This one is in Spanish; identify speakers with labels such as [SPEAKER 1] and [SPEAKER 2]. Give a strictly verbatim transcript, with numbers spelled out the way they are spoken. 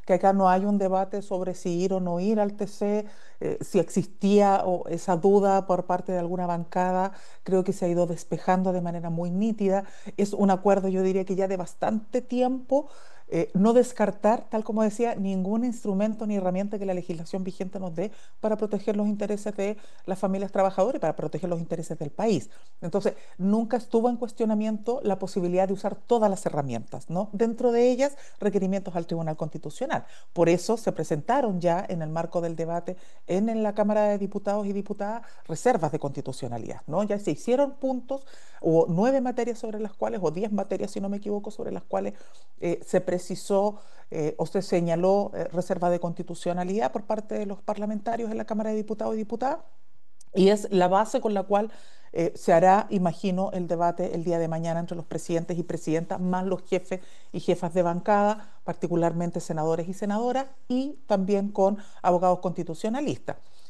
[SPEAKER 1] que acá no hay un debate sobre si ir o no ir al T C, eh, si existía o esa duda por parte de alguna bancada, creo que se ha ido despejando de manera muy nítida. Es un acuerdo, yo diría que ya de bastante tiempo. Eh, no descartar, tal como decía, ningún instrumento ni herramienta que la legislación vigente nos dé para proteger los intereses de las familias trabajadoras y para proteger los intereses del país. Entonces, nunca estuvo en cuestionamiento la posibilidad de usar todas las herramientas, ¿no? Dentro de ellas, requerimientos al Tribunal Constitucional. Por eso se presentaron ya en el marco del debate en, en la Cámara de Diputados y Diputadas reservas de constitucionalidad, ¿no? Ya se hicieron puntos, o nueve materias sobre las cuales, o diez materias, si no me equivoco, sobre las cuales eh, se precisó eh, o se señaló eh, reserva de constitucionalidad por parte de los parlamentarios en la Cámara de Diputados y Diputadas. Y es la base con la cual eh, se hará, imagino, el debate el día de mañana entre los presidentes y presidentas, más los jefes y jefas de bancada, particularmente senadores y senadoras, y también con abogados constitucionalistas.